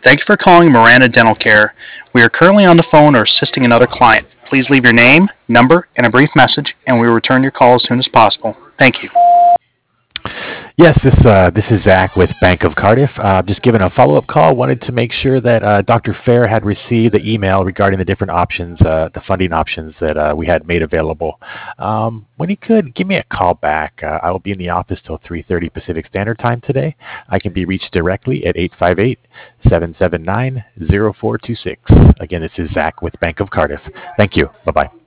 Thank you for calling Miranda Dental Care. We are currently on the phone or assisting another client. Please leave your name, number, and a brief message, and we will return your call as soon as possible. Thank you. Yes, this is Zach with Bank of Cardiff. Just giving a follow-up call. Wanted to make sure that Dr. Fair had received the email regarding the different options, the funding options that we had made available. When he could, give me a call back. I will be in the office till 3:30 Pacific Standard Time today. I can be reached directly at 858-779-0426. Again, this is Zach with Bank of Cardiff. Thank you. Bye-bye.